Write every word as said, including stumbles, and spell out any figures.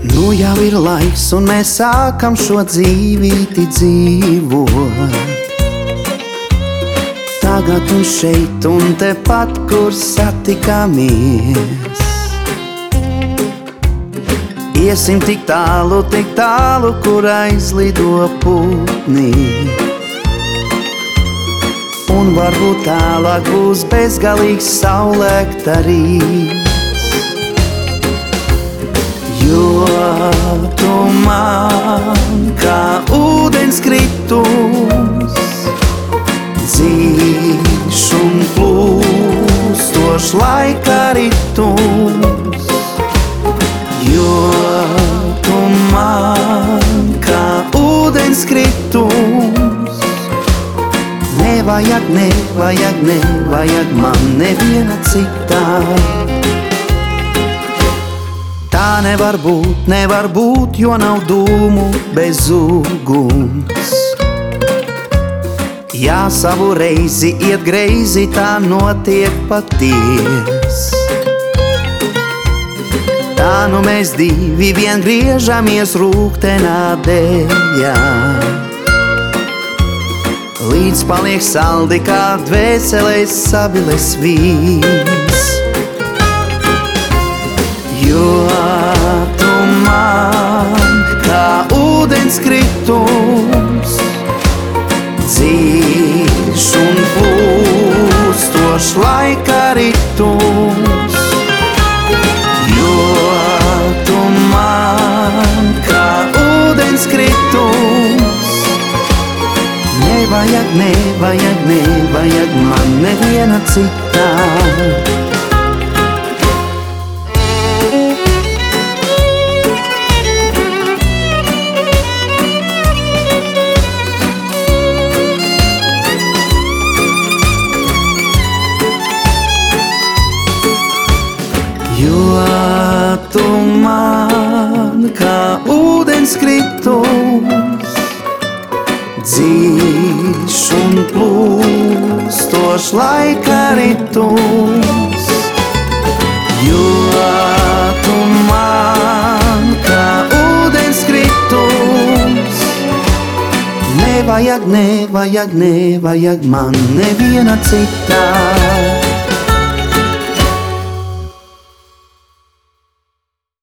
Nu jau ir laiks, un mēs sākam šo dzīvīti dzīvot. Tagad un šeit, un tepat, kur satikāmies. Iesim tik tālu, tik tālu, kur aizlido putni. Un varbūt tālāk būs bezgalīgs saulēkta rīts. Jo tu man kā ūdens kritums, dziļš un plūstošs laika ritums. Jo tu man kā ūdens kritums, nevajag, nevajag, nevajag man neviena citā. Tā nevar būt, nevar būt, jo nav dūmu bez uguns. Jā, savu reizi iet greizi, tā notiek paties. Tā nu mēs divi vien griežamies rūgtenā dejā, līdz paliek saldi kā dvēselēs sabiles vīns. Jo tu man kā ūdens kritums, dziļš un plūstošs laika ritums. Jo tu man kā ūdens kritums, nevajag, nevajag, nevajag man neviena citā. Jo tu man kā ūdens kritums, dziļš un plūstošs laika ritums. Jo tu man kā ūdens kritums, nevajag, nevajag, nevajag man neviena citā.